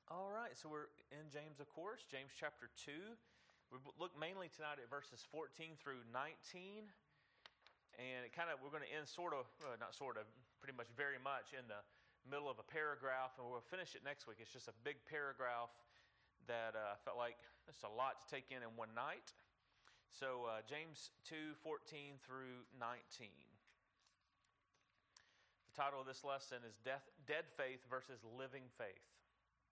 All right, so we're in James, of course, James chapter 2. We look mainly tonight at verses 14 through 19. And we're going to end pretty much very much in the middle of a paragraph, and we'll finish it next week. It's just a big paragraph that I felt like it's a lot to take in one night. So James 2, 14 through 19. The title of this lesson is Dead Faith versus Living Faith.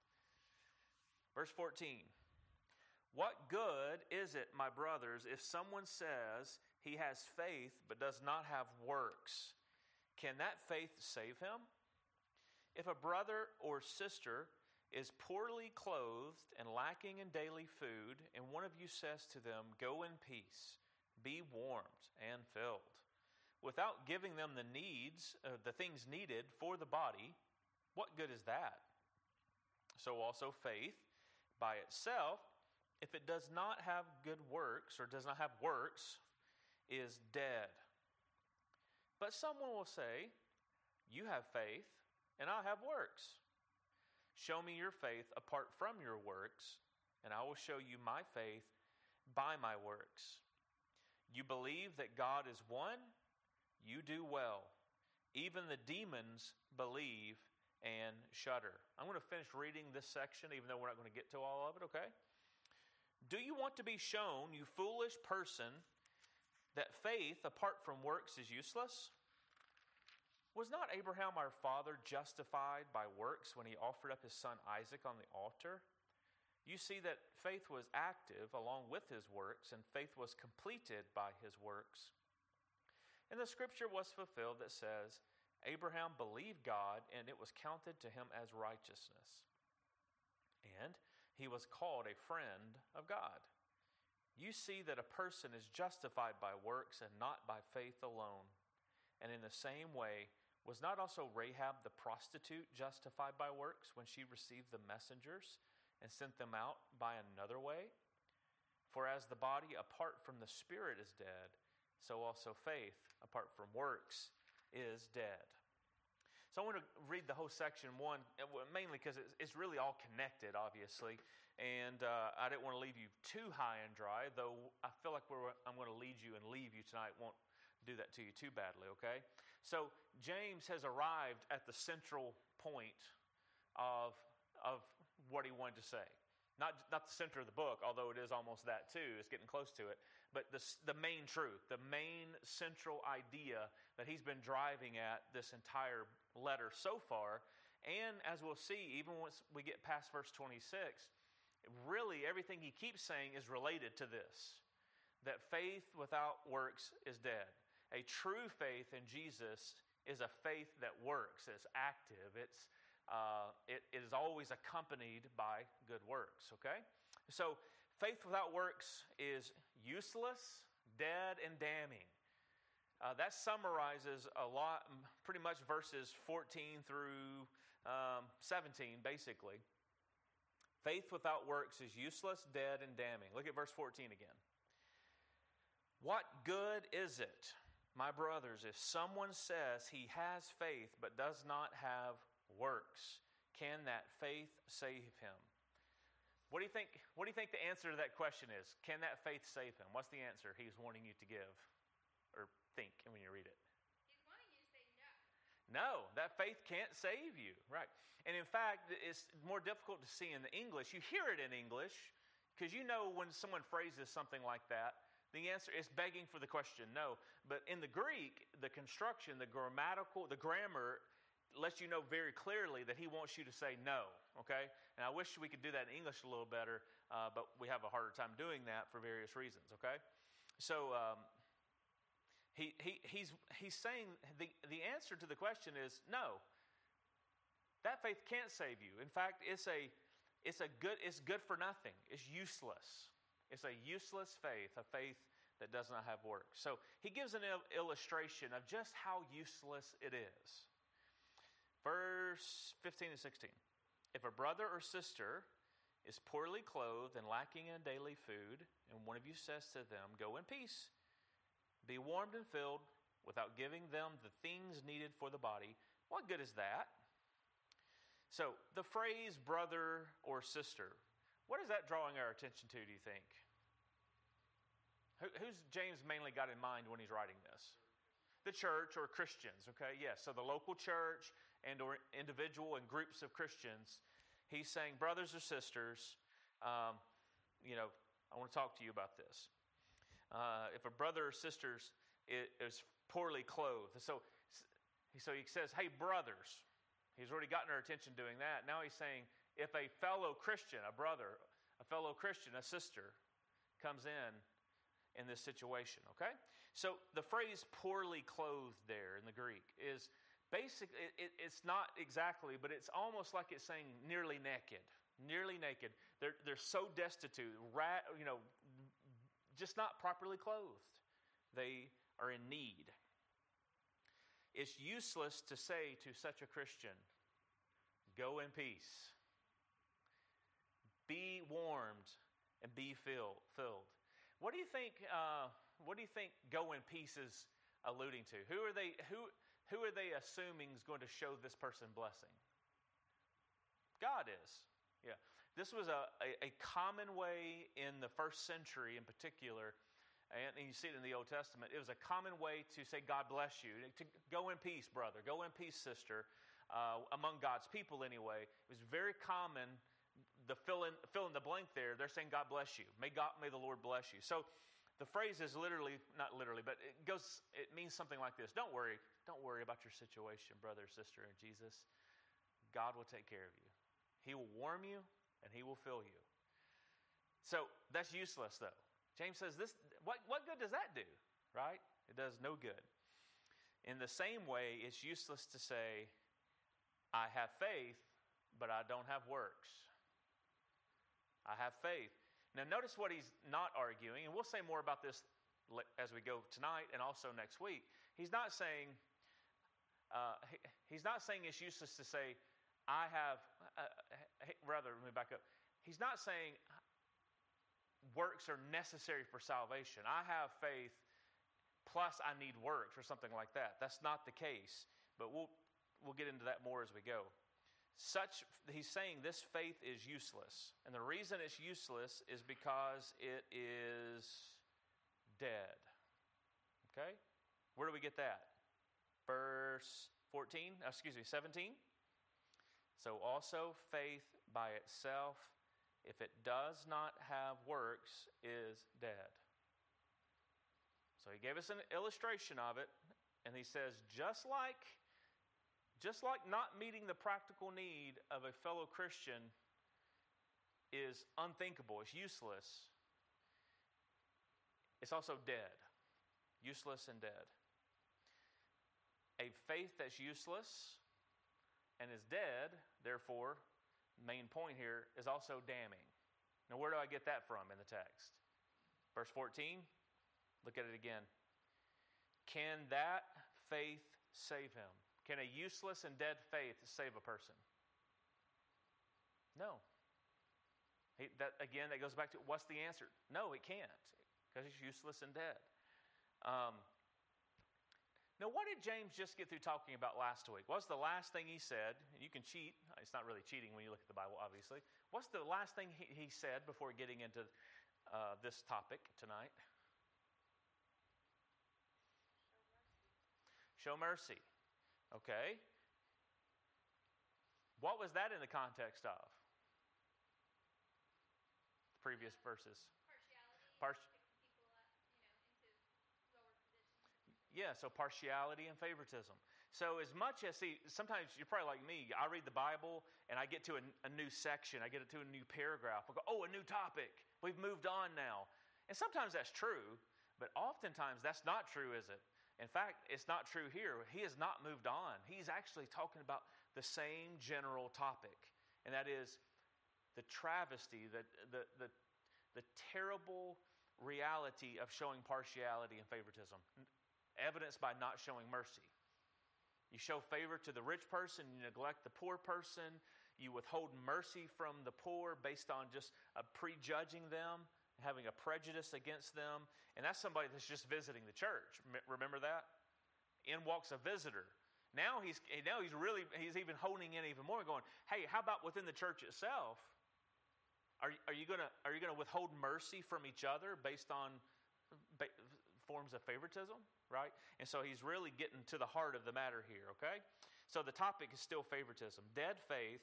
Verse 14. What good is it, my brothers, if someone says he has faith but does not have works? Can that faith save him? If a brother or sister is poorly clothed and lacking in daily food, and one of you says to them, "Go in peace, be warmed and filled," without giving them the things needed for the body, what good is that? So also faith by itself, if it does not have good works, or does not have works, is dead. But someone will say, "You have faith, and I have works. Show me your faith apart from your works, and I will show you my faith by my works. You believe that God is one? You do well. Even the demons believe and shudder." I'm going to finish reading this section, even though we're not going to get to all of it, okay? Do you want to be shown, you foolish person, that faith apart from works is useless? Was not Abraham our father justified by works when he offered up his son Isaac on the altar? You see that faith was active along with his works, and faith was completed by his works. And the scripture was fulfilled that says, Abraham believed God, and it was counted to him as righteousness. And he was called a friend of God. You see that a person is justified by works and not by faith alone. And in the same way, was not also Rahab the prostitute justified by works when she received the messengers and sent them out by another way? For as the body apart from the spirit is dead, so also faith apart from works is dead. So I want to read the whole section one, mainly because it's really all connected, obviously. And I didn't want to leave you too high and dry, though I feel like I'm going to lead you and leave you tonight. Won't do that to you too badly, okay? So James has arrived at the central point of what he wanted to say. Not the center of the book, although it is almost that too. It's getting close to it. But the main truth, the main central idea that he's been driving at this entire letter so far. And as we'll see, even once we get past verse 26, really everything he keeps saying is related to this. That faith without works is dead. A true faith in Jesus is a faith that works. It's active. It is always accompanied by good works, okay? So faith without works is useless, dead, and damning. That summarizes a lot, pretty much verses 14 through 17, basically. Faith without works is useless, dead, and damning. Look at verse 14 again. What good is it, my brothers, if someone says he has faith but does not have works? Can that faith save him? What do you think the answer to that question is? Can that faith save him? What's the answer he's wanting you to give or think when you read it? He's wanting you to say no. No, that faith can't save you. Right. And in fact, it's more difficult to see in the English. You hear it in English because you know when someone phrases something like that, the answer is begging for the question, no. But in the Greek, the construction, the grammar lets you know very clearly that he wants you to say no, okay? And I wish we could do that in English a little better, but we have a harder time doing that for various reasons, okay? So he's saying the answer to the question is no. That faith can't save you. In fact, it's good for nothing. It's useless. It's a useless faith, a faith that does not have works. So he gives an illustration of just how useless it is. Verse 15 and 16. If a brother or sister is poorly clothed and lacking in daily food, and one of you says to them, "Go in peace, be warmed and filled," without giving them the things needed for the body, what good is that? So the phrase brother or sister, what is that drawing our attention to, do you think? Who's James mainly got in mind when he's writing this? The church or Christians, okay? Yes, so the local church and or individual and groups of Christians. He's saying, brothers or sisters, I want to talk to you about this. If a brother or sister is poorly clothed, so he says, hey, brothers. He's already gotten our attention doing that. Now he's saying, if a fellow Christian, a brother, a fellow Christian, a sister, comes in this situation, okay? So the phrase poorly clothed there in the Greek is basically, it's not exactly, but it's almost like it's saying nearly naked. Nearly naked. They're so destitute, just not properly clothed. They are in need. It's useless to say to such a Christian, go in peace. Be warmed and be filled. What do you think? What do you think "go in peace" is alluding to? Who are they assuming is going to show this person blessing? God is. Yeah. This was a common way in the first century, in particular, and you see it in the Old Testament. It was a common way to say "God bless you," to go in peace, brother, go in peace, sister. Among God's people, anyway, it was very common. The fill in the blank there, they're saying God bless you. May the Lord bless you. So the phrase is not literally, but it means something like this. Don't worry about your situation, brother or sister in Jesus. God will take care of you. He will warm you and he will fill you. So that's useless though. James says this, what good does that do? Right? It does no good. In the same way, it's useless to say, I have faith, but I don't have works. I have faith. Now notice what he's not arguing, and we'll say more about this as we go tonight and also next week. He's not saying it's useless to say, I have, rather, let me back up. He's not saying works are necessary for salvation. I have faith, plus I need works or something like that. That's not the case, but we'll get into that more as we go. He's saying this faith is useless. And the reason it's useless is because it is dead. Okay? Where do we get that? Verse 17. So also faith by itself, if it does not have works, is dead. So he gave us an illustration of it, and he says, just like not meeting the practical need of a fellow Christian is unthinkable, it's useless, it's also dead. Useless and dead. A faith that's useless and is dead, therefore, main point here, is also damning. Now, where do I get that from in the text? Verse 14, look at it again. Can that faith save him? Can a useless and dead faith save a person? No. That goes back to what's the answer? No, it can't, because it's useless and dead. Now, what did James just get through talking about last week? What's the last thing he said? You can cheat. It's not really cheating when you look at the Bible, obviously. What's the last thing he said before getting into this topic tonight? Show mercy. Okay. What was that in the context of? The previous verses. Partiality. People up, into lower positions. Yeah, so partiality and favoritism. So as much as, sometimes you're probably like me, I read the Bible and I get to a new section, I get to a new paragraph. I go, a new topic. We've moved on now. And sometimes that's true, but oftentimes that's not true, is it? In fact, it's not true here. He has not moved on. He's actually talking about the same general topic, and that is the travesty, the terrible reality of showing partiality and favoritism, evidenced by not showing mercy. You show favor to the rich person, you neglect the poor person, you withhold mercy from the poor based on just prejudging them, having a prejudice against them. And that's somebody that's just visiting the church. Remember that? In walks a visitor. Now he's even honing in even more, going, hey, how about within the church itself? Are you gonna withhold mercy from each other based on forms of favoritism, right? And so he's really getting to the heart of the matter here, okay? So the topic is still favoritism. Dead faith,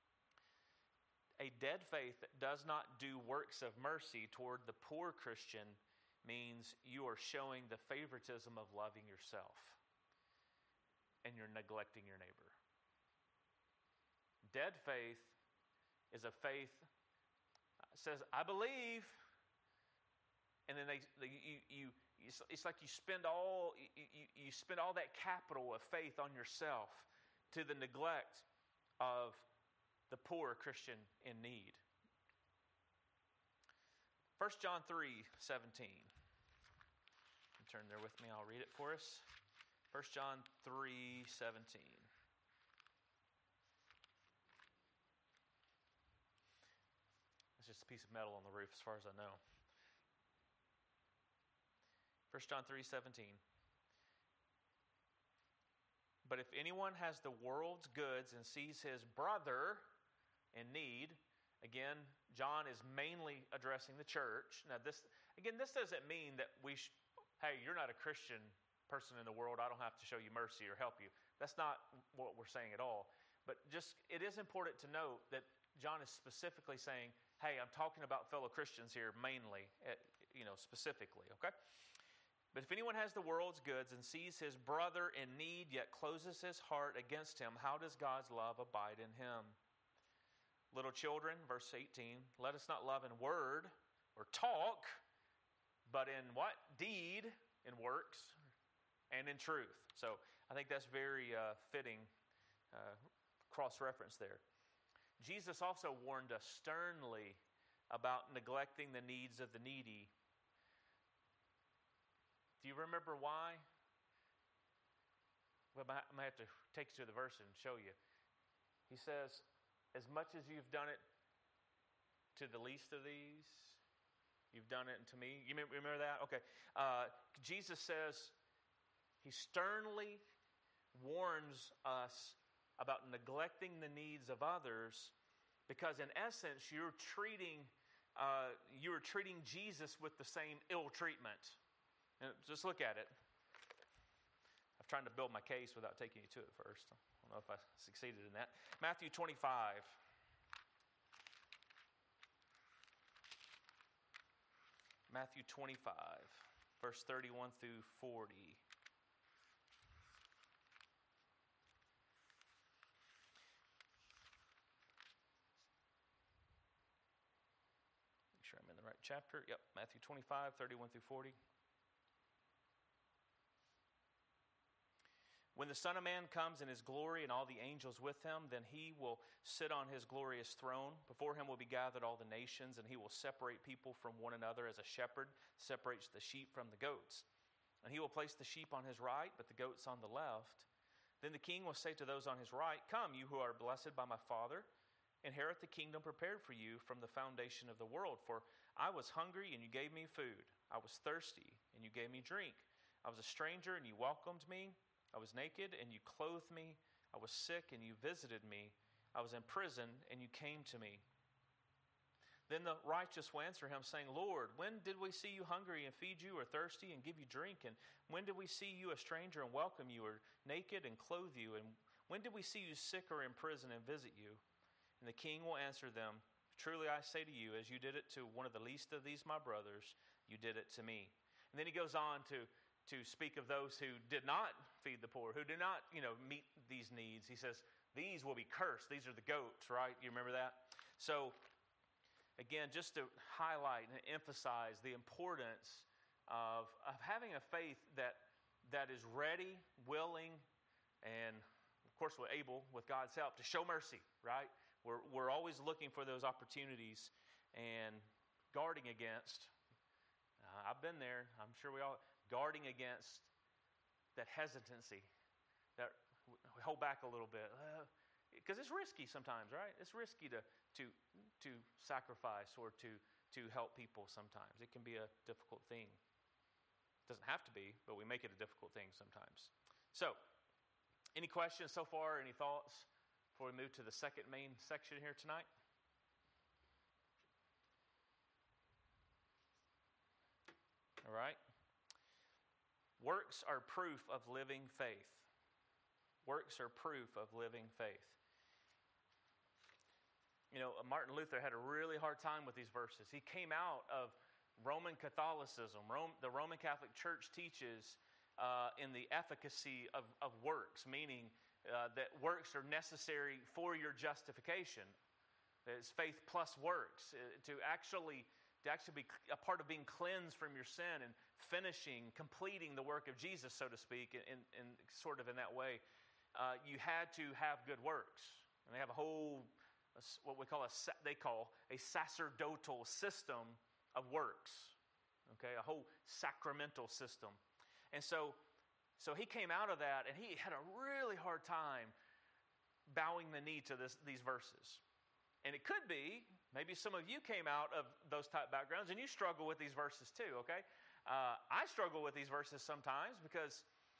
a dead faith that does not do works of mercy toward the poor Christian means you are showing the favoritism of loving yourself and you're neglecting your neighbor. Dead faith is a faith says, I believe, and then it's like you spend all that capital of faith on yourself to the neglect of the poor Christian in need. 1 John 3:17. Turn there with me. I'll read it for us. 1 John 3:17. It's just a piece of metal on the roof as far as I know. 1 John 3:17. But if anyone has the world's goods and sees his brother in need, again, John is mainly addressing the church. Now, this doesn't mean that hey, you're not a Christian person in the world, I don't have to show you mercy or help you. That's not what we're saying at all. But it is important to note that John is specifically saying, hey, I'm talking about fellow Christians here mainly, specifically, okay? But if anyone has the world's goods and sees his brother in need, yet closes his heart against him, how does God's love abide in him? Little children, verse 18, let us not love in word or talk, but in what? Deed, in works, and in truth. So I think that's very fitting cross-reference there. Jesus also warned us sternly about neglecting the needs of the needy. Do you remember why? Well, I might have to take you to the verse and show you. He says, as much as you've done it to the least of these, you've done it unto me. You remember that? Okay. Jesus says, he sternly warns us about neglecting the needs of others because in essence, you're treating Jesus with the same ill treatment. And just look at it. I'm trying to build my case without taking you to it first. I don't know if I succeeded in that. Matthew 25. Matthew 25, verse 31 through 40. Make sure I'm in the right chapter. Yep, Matthew 25, 31 through 40. When the Son of Man comes in his glory and all the angels with him, then he will sit on his glorious throne. Before him will be gathered all the nations, and he will separate people from one another as a shepherd separates the sheep from the goats. And he will place the sheep on his right, but the goats on the left. Then the king will say to those on his right, come, you who are blessed by my Father, inherit the kingdom prepared for you from the foundation of the world. For I was hungry, and you gave me food. I was thirsty, and you gave me drink. I was a stranger, and you welcomed me. I was naked, and you clothed me. I was sick, and you visited me. I was in prison, and you came to me. Then the righteous will answer him, saying, Lord, when did we see you hungry and feed you, or thirsty and give you drink? And when did we see you a stranger and welcome you, or naked and clothe you? And when did we see you sick or in prison and visit you? And the king will answer them, truly I say to you, as you did it to one of the least of these my brothers, you did it to me. And then he goes on to speak of those who did not feed the poor, who did not, meet these needs. He says, these will be cursed. These are the goats, right? You remember that? So, again, just to highlight and emphasize the importance of having a faith that is ready, willing, and, of course, we're able, with God's help, to show mercy, right? We're always looking for those opportunities and guarding against. I've been there. I'm sure we all guarding against that hesitancy, that we hold back a little bit, because it's risky sometimes, right? It's risky to sacrifice or to help people sometimes. It can be a difficult thing. It doesn't have to be, but we make it a difficult thing sometimes. So, Any questions so far? Any thoughts before we move to the second main section here tonight? All right. Works are proof of living faith. Works are proof of living faith. You know, Martin Luther had a really hard time with these verses. He came out of Roman Catholicism. The Roman Catholic Church teaches in the efficacy of works, meaning that works are necessary for your justification. It's faith plus works. To actually be a part of being cleansed from your sin and completing the work of Jesus, so to speak, in sort of in that way, you had to have good works. And they have a whole, what we call they call a sacerdotal system of works. Okay, a whole sacramental system. And so he came out of that, and he had a really hard time bowing the knee to these verses. And it could be, maybe some of you came out of those type backgrounds, and you struggle with these verses too, okay? I struggle with these verses sometimes because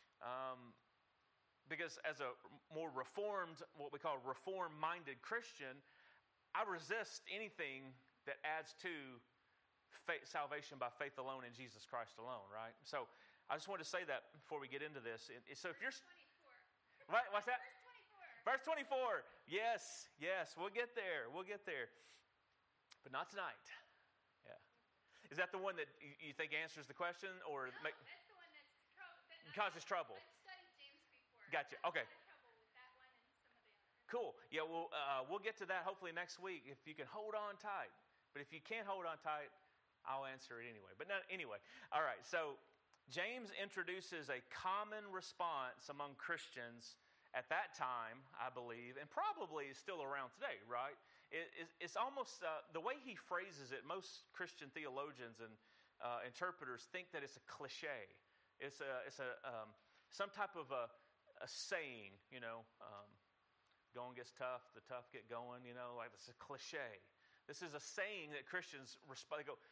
as a more reformed, what we call reform-minded Christian, I resist anything that adds to salvation by faith alone in Jesus Christ alone, right? So I just wanted to say that before we get into this. So if you're... Right, what's that? Verse 24. Yes, we'll get there. But not tonight. Yeah. Is that the one that you think answers the question? Or no, that's the one that causes trouble. I've studied James before. Gotcha, okay. I've had trouble with that one and some of the others. Cool. Yeah, we'll get to that hopefully next week if you can hold on tight. But if you can't hold on tight, I'll answer it anyway. But anyway. All right, so James introduces a common response among Christians at that time, I believe, and probably is still around today, right? It's almost, the way he phrases it, most Christian theologians and interpreters think that it's a cliche. It's some type of a saying, you know, going gets tough, the tough get going, you know, like it's a cliche. This is a saying that Christians respond, they go,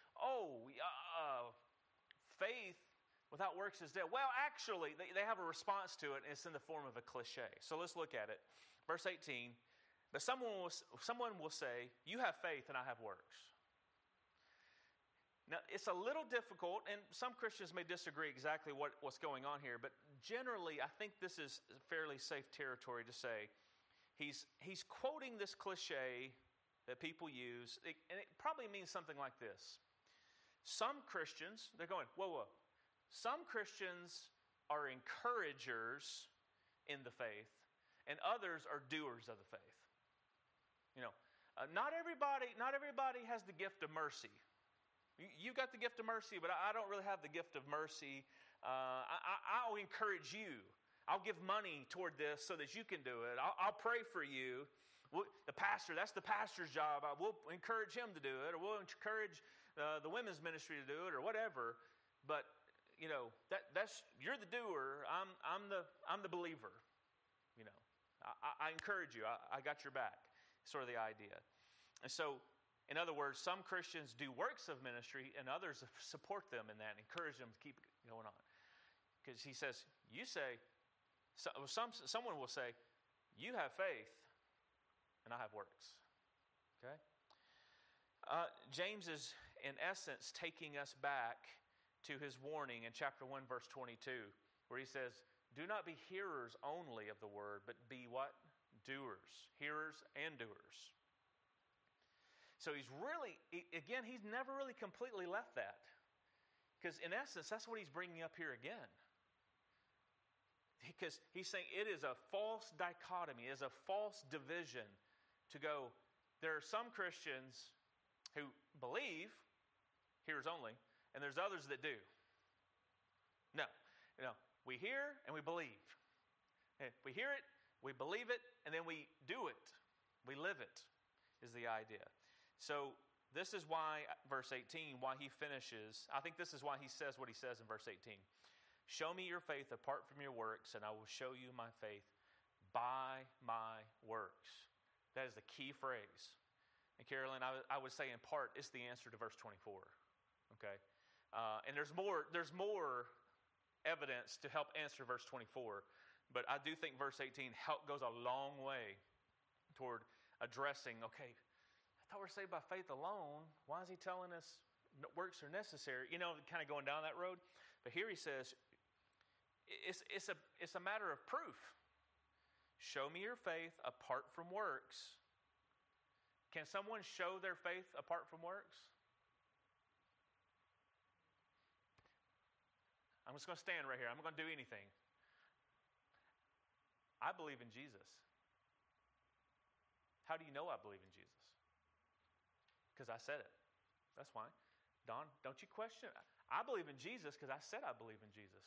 faith without works is dead. Well, actually, they have a response to it, and it's in the form of a cliche. So let's look at it. Verse 18, but someone will say, you have faith and I have works. Now, it's a little difficult, and some Christians may disagree exactly what's going on here, but generally, I think this is fairly safe territory to say. He's quoting this cliche that people use, and it probably means something like this. Some Christians, they're going, whoa. Some Christians are encouragers in the faith, and others are doers of the faith. You know, not everybody has the gift of mercy. You got the gift of mercy, but I don't really have the gift of mercy. I'll encourage you. I'll give money toward this so that you can do it. I'll pray for you. The pastor, that's the pastor's job. We'll encourage him to do it, or we'll encourage the women's ministry to do it, or whatever. But you know, that's you're the doer. I'm the believer. You know, I encourage you. I got your back. Sort of the idea. And so, in other words, some Christians do works of ministry, and others support them in that, and encourage them to keep going on. Because he says, someone will say, you have faith, and I have works. Okay? James is, in essence, taking us back to his warning in chapter 1, verse 22, where he says, do not be hearers only of the word, but be what? Doers. Hearers and doers. So he's never really completely left that. Because in essence, that's what he's bringing up here again. Because he's saying it is a false dichotomy, it is a false division to go, there are some Christians who believe, hearers only, and there's others that do. No. We hear and we believe. We hear it, we believe it, and then we do it. We live it, is the idea. So this is why, verse 18, why he finishes, I think this is why he says what he says in verse 18. Show me your faith apart from your works, and I will show you my faith by my works. That is the key phrase. And Carolyn, I would say in part, it's the answer to verse 24. Okay? And there's more evidence to help answer verse 24. But I do think verse 18 goes a long way toward addressing, okay, I thought we're saved by faith alone. Why is he telling us works are necessary? You know, kind of going down that road. But here he says, it's a matter of proof. Show me your faith apart from works. Can someone show their faith apart from works? I'm just going to stand right here. I'm not going to do anything. I believe in Jesus. How do you know I believe in Jesus? Because I said it. That's why. Don, don't you question it. I believe in Jesus because I said I believe in Jesus.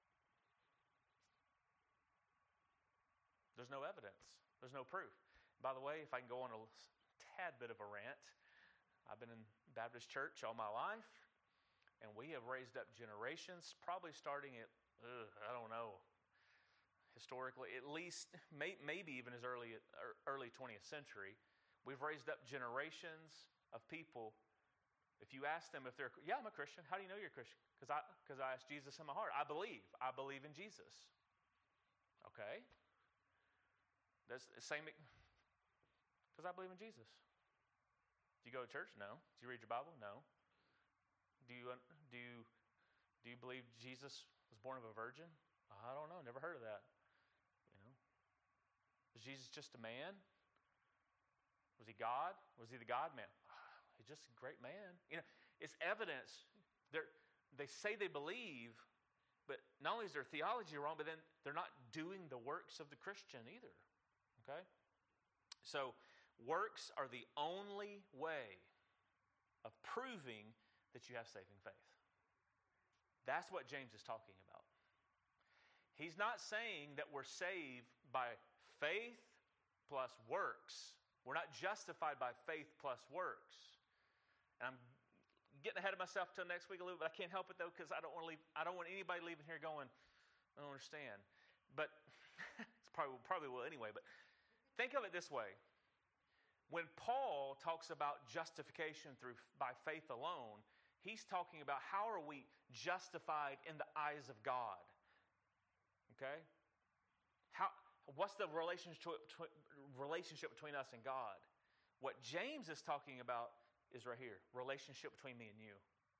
There's no evidence. There's no proof. By the way, if I can go on a tad bit of a rant, I've been in Baptist church all my life, and we have raised up generations, probably starting at, I don't know, historically, at least, maybe even as early 20th century, we've raised up generations of people. If you ask them if they're, I'm a Christian. How do you know you're a Christian? Because I asked Jesus in my heart. I believe in Jesus. Okay. That's the same, because I believe in Jesus. Do you go to church? No. Do you read your Bible? No. Do you believe Jesus was born of a virgin? I don't know. Never heard of that. You know, was Jesus just a man? Was he God? Was he the God man? He's just a great man. You know, it's evidence. They say they believe, but not only is their theology wrong, but then they're not doing the works of the Christian either. Okay? So, works are the only way of proving that you have saving faith. That's what James is talking about. He's not saying that we're saved by faith plus works. We're not justified by faith plus works. And I'm getting ahead of myself till next week a little bit. I can't help it though, because I don't want anybody leaving here going, I don't understand. But it's probably will anyway. But think of it this way. When Paul talks about justification by faith alone, he's talking about how are we justified in the eyes of God. Okay? What's the relationship between us and God? What James is talking about is right here, relationship between me and you.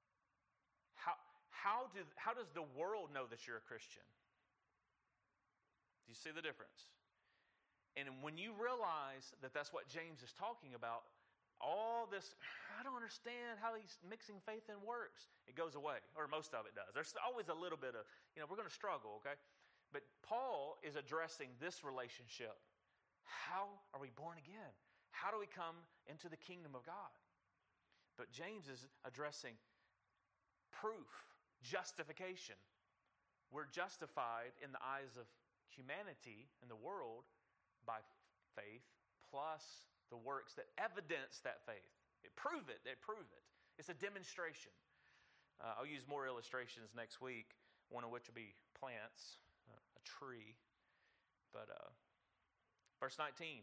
How does the world know that you're a Christian? Do you see the difference? And when you realize that that's what James is talking about, all this, I don't understand how he's mixing faith and works. It goes away, or most of it does. There's always a little bit of, we're going to struggle, okay? But Paul is addressing this relationship. How are we born again? How do we come into the kingdom of God? But James is addressing proof, justification. We're justified in the eyes of humanity and the world by faith plus the works that evidence that faith. They prove it. It's a demonstration. I'll use more illustrations next week, one of which will be plants, a tree. But verse 19.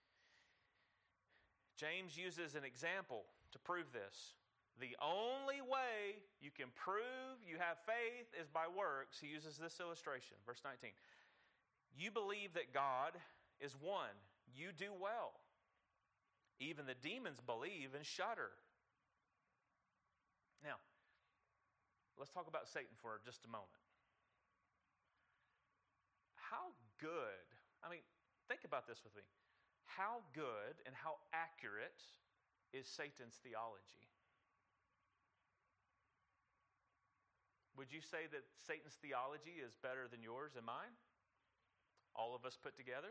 James uses an example to prove this. The only way you can prove you have faith is by works. He uses this illustration. Verse 19. You believe that God is one. You do well. Even the demons believe and shudder. Now, let's talk about Satan for just a moment. How good, think about this with me. How good and how accurate is Satan's theology? Would you say that Satan's theology is better than yours and mine? All of us put together?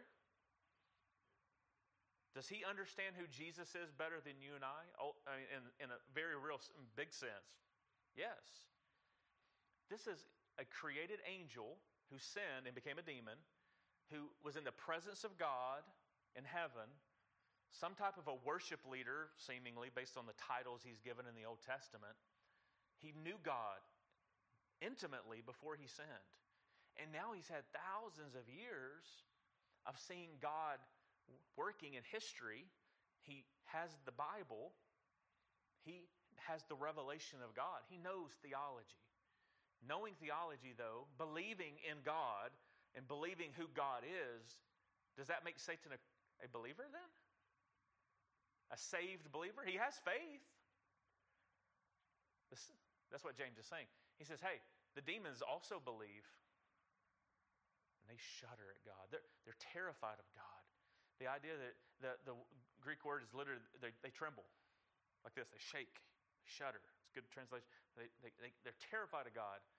Does he understand who Jesus is better than you and I? In a very real, big sense. Yes. This is a created angel who sinned and became a demon, who was in the presence of God in heaven, some type of a worship leader, seemingly, based on the titles he's given in the Old Testament. He knew God intimately before he sinned. And now he's had thousands of years of seeing God working in history. He has the Bible. He has the revelation of God. He knows theology. Knowing theology, though, believing in God, and believing who God is, does that make Satan a believer then? A saved believer? He has faith. That's what James is saying. He says, hey, the demons also believe, and they shudder at God. They're terrified of God. The idea that the Greek word is literally, they tremble like this. They shake, shudder. It's a good translation. They're terrified of God.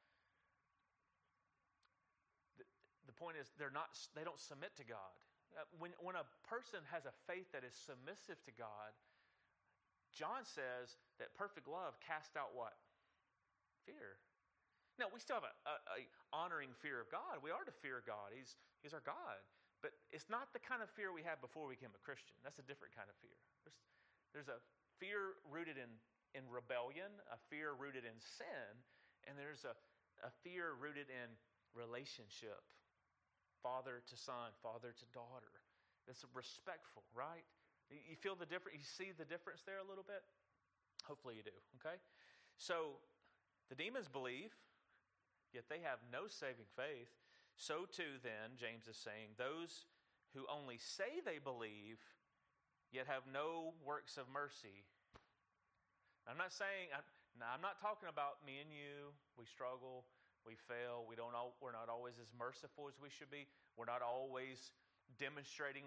The point is, they don't submit to God. When a person has a faith that is submissive to God, John says that perfect love casts out what? Fear. Now, we still have a honoring fear of God. We are to fear God. He's our God. But it's not the kind of fear we had before we became a Christian. That's a different kind of fear. There's a fear rooted in rebellion, a fear rooted in sin, and there's a fear rooted in relationship. Father to son, father to daughter. It's respectful, right? You feel the difference? You see the difference there a little bit? Hopefully you do, okay? So, the demons believe, yet they have no saving faith. So too then, James is saying, those who only say they believe, yet have no works of mercy. I'm not talking about me and you. We struggle. We fail. We're not always as merciful as we should be. We're not always demonstrating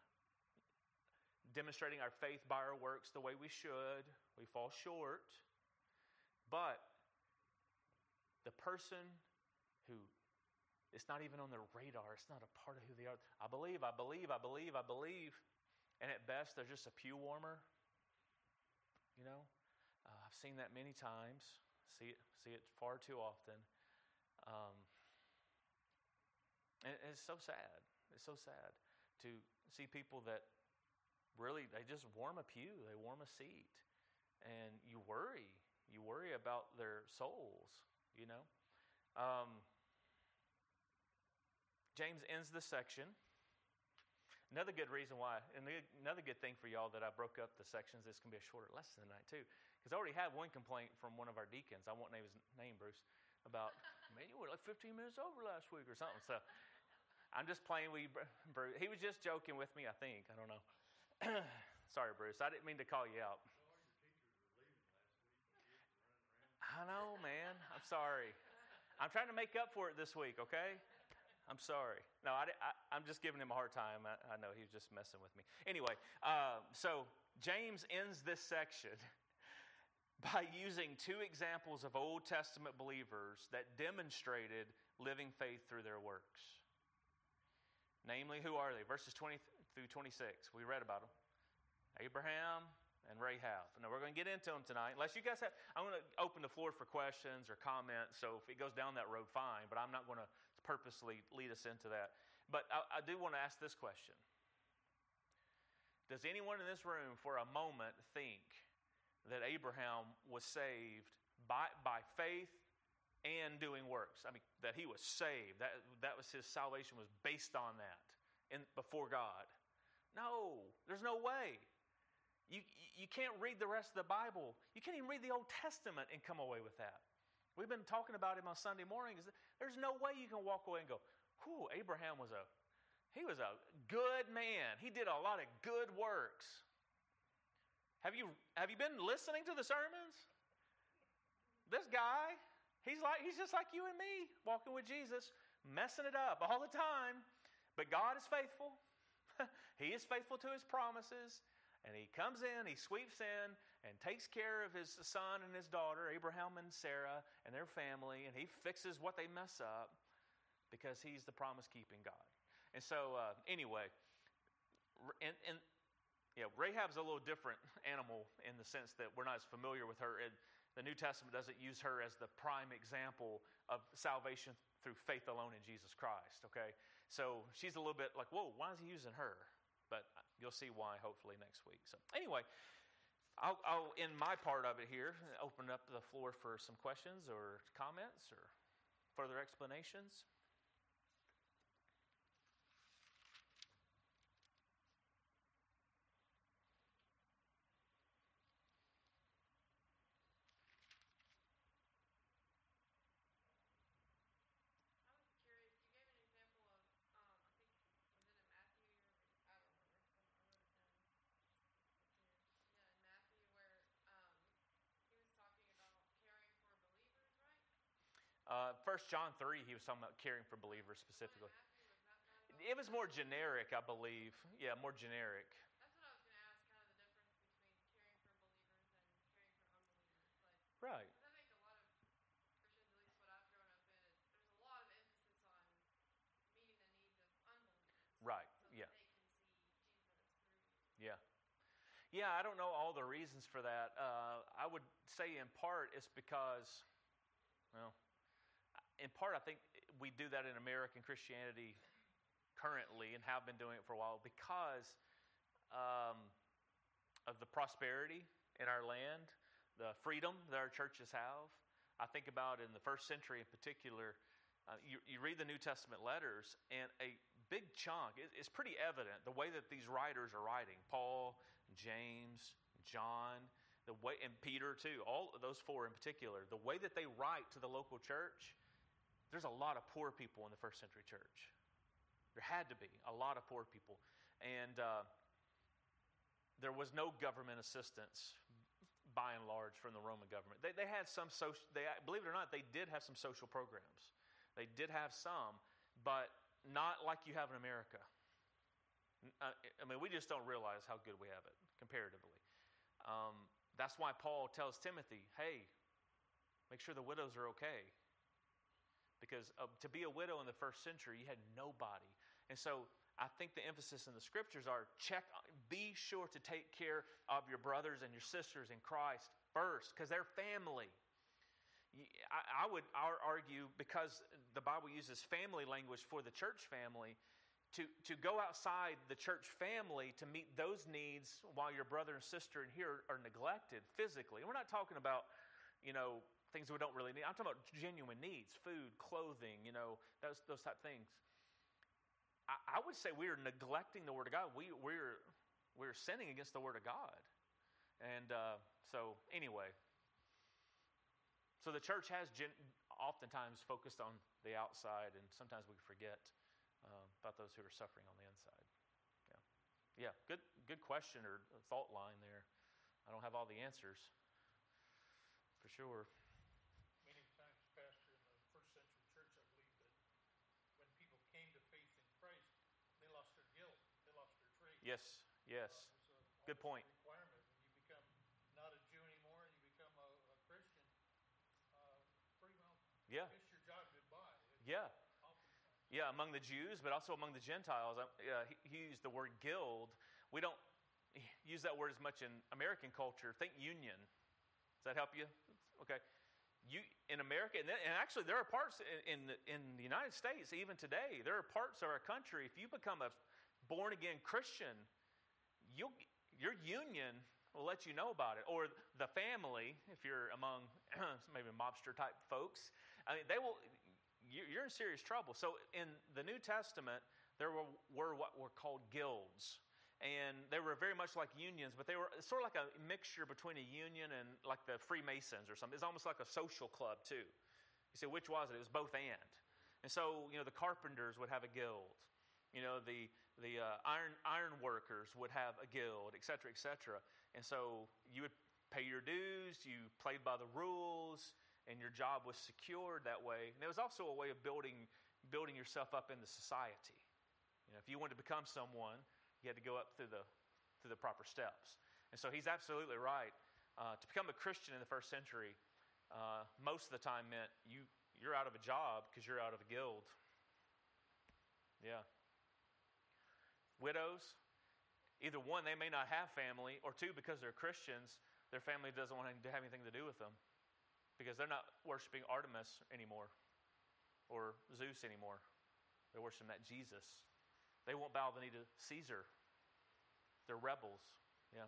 our faith by our works the way we should. We fall short. But the person who it's not even on their radar, it's not a part of who they are. I believe. And at best, they're just a pew warmer. You know, I've seen that many times. See it far too often. And it's so sad. It's so sad to see people that really, they just warm a pew. They warm a seat. And you worry. You worry about their souls, you know. James ends this section. Another good reason why, and another good thing for y'all that I broke up the sections, this can be a shorter lesson tonight too. Because I already had one complaint from one of our deacons. I won't name his name, Bruce, about, man, you were like 15 minutes over last week or something. So I'm just playing with Bruce. He was just joking with me, I think. I don't know. Sorry, Bruce. I didn't mean to call you out. I know, man. I'm sorry. I'm trying to make up for it this week, okay? I'm sorry. No, I'm just giving him a hard time. I know he was just messing with me. Anyway, so James ends this section by using two examples of Old Testament believers that demonstrated living faith through their works. Namely, who are they? Verses 20 through 26. We read about them. Abraham and Rahab. Now, we're going to get into them tonight. Unless you guys have, I'm going to open the floor for questions or comments. So if it goes down that road, fine. But I'm not going to purposely lead us into that. But I do want to ask this question. Does anyone in this room for a moment think that Abraham was saved by faith and doing works? I mean, that he was saved. That was his salvation was based on that before God. No, there's no way. You can't read the rest of the Bible. You can't even read the Old Testament and come away with that. We've been talking about him on Sunday mornings. There's no way you can walk away and go, whew, Abraham was a good man. He did a lot of good works. Have you been listening to the sermons? This guy, he's just like you and me, walking with Jesus, messing it up all the time. But God is faithful. He is faithful to his promises. And he comes in, he sweeps in, and takes care of his son and his daughter, Abraham and Sarah, and their family, and he fixes what they mess up because he's the promise-keeping God. And so, anyway, Rahab's a little different animal in the sense that we're not as familiar with her. The New Testament doesn't use her as the prime example of salvation through faith alone in Jesus Christ, okay? So she's a little bit like, whoa, why is he using her? But you'll see why hopefully next week. So anyway, I'll in my part of it here, open up the floor for some questions or comments or further explanations. I was curious, you gave an example of 1 John 3, he was talking about caring for believers specifically. It was more generic, I believe. Yeah, more generic. That's what I was going to ask, kind of the difference between caring for believers and caring for unbelievers. Like, Right. I think a lot of Christians, at least what I've grown up in, there's a lot of emphasis on meeting the needs of unbelievers. Right, So yeah. that they can see Jesus through you. Yeah. Yeah, I don't know all the reasons for that. I would say in part it's because, well, in part I think we do that in American Christianity currently and have been doing it for a while because of the prosperity in our land, the freedom that our churches have. I think about in the first century in particular, you read the New Testament letters, and a big chunk, it's pretty evident the way that these writers are writing. Paul, James, John, the way, and Peter too, all of those four in particular, the way that they write to the local church, there's a lot of poor people in the first century church. There had to be a lot of poor people. And there was no government assistance by and large from the Roman government. They had some social, believe it or not, they did have some social programs. They did have some, but not like you have in America. I mean, we just don't realize how good we have it comparatively. That's why Paul tells Timothy, hey, make sure the widows are okay. Because to be a widow in the first century, you had nobody. And so I think the emphasis in the scriptures are be sure to take care of your brothers and your sisters in Christ first, because they're family. I would argue, because the Bible uses family language for the church family, to go outside the church family to meet those needs while your brother and sister in here are neglected physically. And we're not talking about, things we don't really need. I'm talking about genuine needs, food, clothing, those type of things. I would say we are neglecting the Word of God. We're sinning against the Word of God. And so anyway, so the church has oftentimes focused on the outside, and sometimes we forget about those who are suffering on the inside. Yeah. Good question or thought line there. I don't have all the answers, for sure. Many times, Pastor, in the first century church, I believe that when people came to faith in Christ, they lost their guilt, they lost their trade. Yes. Good point. Requirement. When you become not a Jew anymore, and you become a Christian, pretty well. Yeah. Kiss your job goodbye. Yeah. Yeah, among the Jews, but also among the Gentiles. He used the word guild. We don't use that word as much in American culture. Think union. Does that help you? Okay. In America, and actually there are parts in the United States, even today, there are parts of our country, if you become a born-again Christian, your union will let you know about it. Or the family, if you're among maybe mobster-type folks, I mean, you're in serious trouble. So in the New Testament, there were what were called guilds. And they were very much like unions, but they were sort of like a mixture between a union and like the Freemasons or something. It's almost like a social club too. You say, which was it? It was both and. And so, the carpenters would have a guild. The iron workers would have a guild, et cetera, et cetera. And so you would pay your dues, you played by the rules, and your job was secured that way. And it was also a way of building yourself up in the society. If you wanted to become someone, you had to go up through the proper steps. And so he's absolutely right. To become a Christian in the first century, most of the time meant you're out of a job because you're out of a guild. Yeah. Widows, either one, they may not have family, or two, because they're Christians, their family doesn't want to have anything to do with them because they're not worshiping Artemis anymore or Zeus anymore. They're worshiping that Jesus. They won't bow the knee to Caesar. They're rebels. Yeah.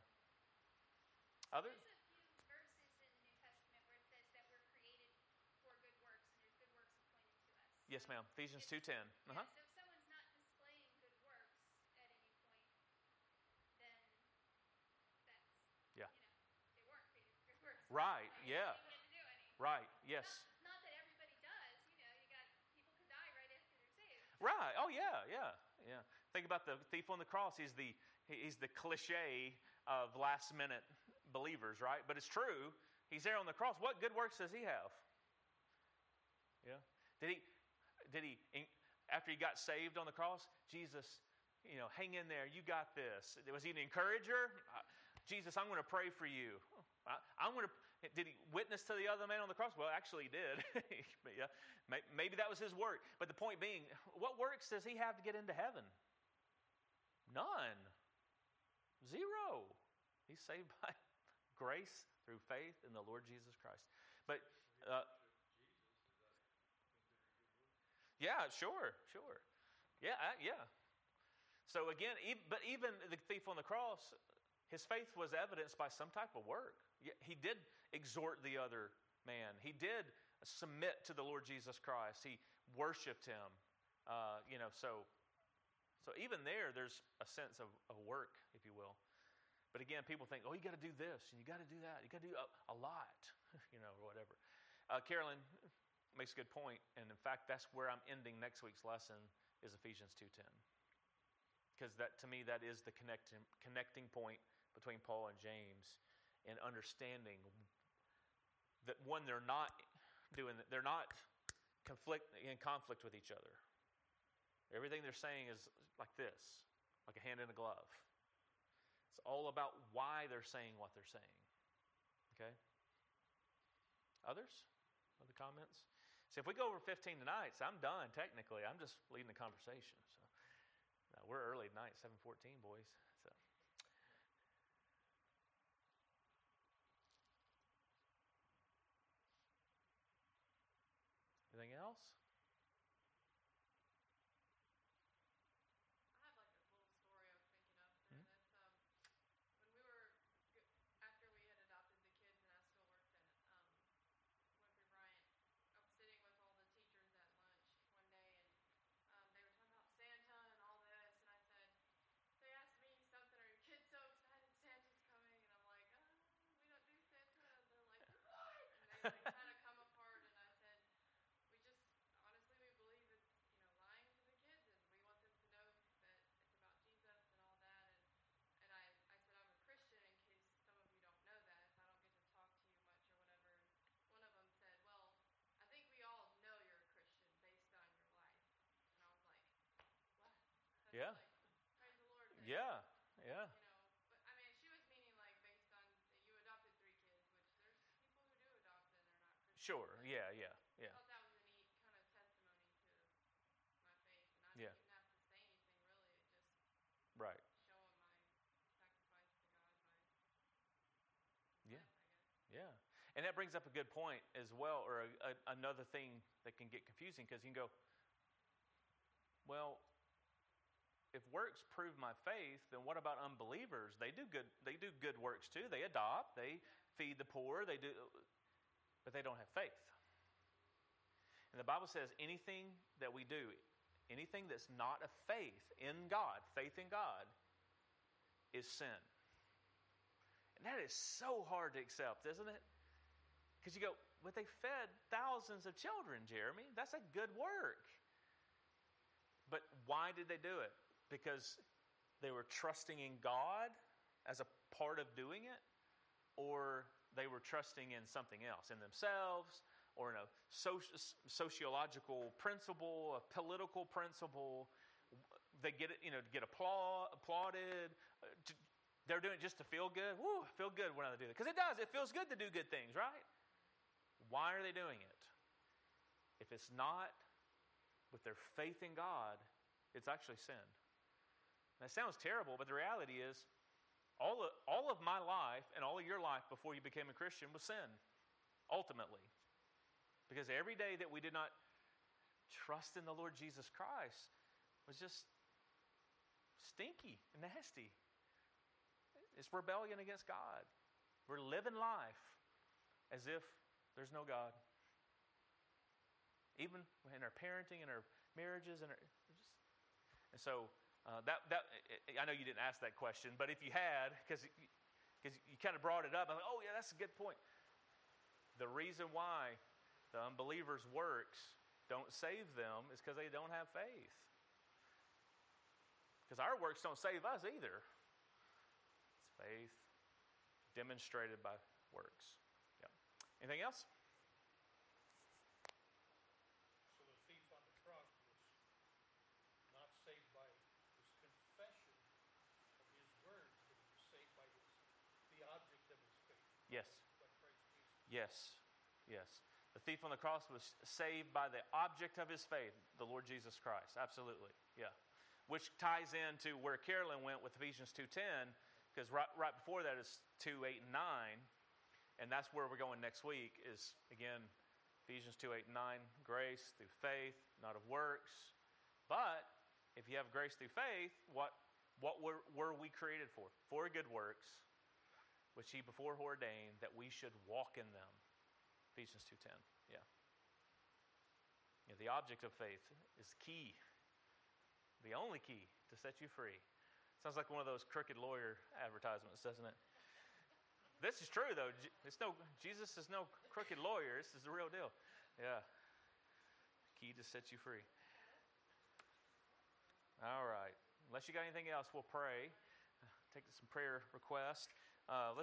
Other? There's a few verses in the New Testament where it says that we're created for good works, and there's good works appointed to us. Yes, ma'am. Ephesians 2:10. Yeah, so if someone's not displaying good works at any point, then that's, Yeah. they weren't created for good works. Right, yeah. They didn't get to do any. Right, yes. Not that everybody does. People could die right after they're saved. Right. Oh, yeah. Think about the thief on the cross. He's the cliche of last-minute believers, right? But it's true. He's there on the cross. What good works does he have? Yeah. Did he after he got saved on the cross, Jesus, hang in there. You got this. Was he an encourager? Jesus, I'm going to pray for you. Did he witness to the other man on the cross? Well, actually, he did. But yeah, maybe that was his work. But the point being, what works does he have to get into heaven? None. Zero. He's saved by grace through faith in the Lord Jesus Christ. But yeah, sure. Yeah. So again, but even the thief on the cross, his faith was evidenced by some type of work. He did exhort the other man. He did submit to the Lord Jesus Christ. He worshiped him. So even there's a sense of work, if you will. But again, people think, you got to do this and you got to do that. You got to do a lot, or whatever. Carolyn makes a good point, and in fact, that's where I'm ending next week's lesson is Ephesians 2:10. Because to me, that is the connecting point between Paul and James in understanding that one, they're not in conflict with each other. Everything they're saying is like this, like a hand in a glove. It's all about why they're saying what they're saying. Okay? Others? Other comments? So if we go over 15 tonight, so I'm done technically. I'm just leading the conversation. So we're early tonight, 7:14, boys. So anything else? I have like a little story I was thinking of during this. When we were after we had adopted the kids and I still worked in Winfrey Bryant, I was sitting with all the teachers at lunch one day, and they were talking about Santa and all this, and I said, they asked me something, are your kids so excited Santa's coming? And I'm like, we don't do Santa. And they're like, what? And they like kind of come apart, and I said, we just honestly we believe it's lying to the kids, and we want them to know that it's about Jesus and all that. And I said I'm a Christian in case some of you don't know that if I don't get to talk to you much or whatever. And one of them said, well, I think we all know you're a Christian based on your life. And I was like, what? Yeah. Like, praise the Lord. Yeah. But I mean, she was meaning like based on you adopted 3 kids, which there's people who do adopt and they're not Christian. Sure. Yeah. I thought that was a neat kind of testimony to my faith, and I Yeah. didn't even have to say anything really. It just Right. show them my sacrifice to God by Yeah. I guess. Yeah. And that brings up a good point as well, or another thing that can get confusing, because you can go, well, if works prove my faith, then what about unbelievers? They do good works too. They adopt, they feed the poor, but they don't have faith. And the Bible says anything that we do, anything that's not a faith in God, is sin. And that is so hard to accept, isn't it? Because you go, but they fed thousands of children, Jeremy. That's a good work. But why did they do it? Because they were trusting in God as a part of doing it? Or they were trusting in something else, in themselves, or in a sociological principle, a political principle? They get it, get applauded. They're doing it just to feel good. Woo, I feel good when I do that. Because it does. It feels good to do good things, right? Why are they doing it? If it's not with their faith in God, it's actually sin. That sounds terrible, but the reality is all of my life and all of your life before you became a Christian was sin, ultimately. Because every day that we did not trust in the Lord Jesus Christ was just stinky and nasty. It's rebellion against God. We're living life as if there's no God. Even in our parenting and our marriages and so I know you didn't ask that question, but if you had, because you kind of brought it up, I'm like, oh yeah, that's a good point. The reason why the unbelievers' works don't save them is because they don't have faith. Because our works don't save us either. It's faith demonstrated by works. Yep. Anything else? Yes. by Christ Jesus. Yes. Yes. The thief on the cross was saved by the object of his faith, the Lord Jesus Christ. Absolutely. Yeah. Which ties into where Carolyn went with Ephesians 2:10, because right before that is 2:8 and 9, and that's where we're going next week is, again, Ephesians 2:8 and 9, grace through faith, not of works. But if you have grace through faith, what were we created for? For good works, which he before ordained that we should walk in them. Ephesians 2:10. Yeah. The object of faith is key. The only key to set you free. Sounds like one of those crooked lawyer advertisements, doesn't it? This is true, though. Jesus is no crooked lawyer. This is the real deal. Yeah. Key to set you free. All right. Unless you got anything else, we'll pray. Take some prayer requests. Let's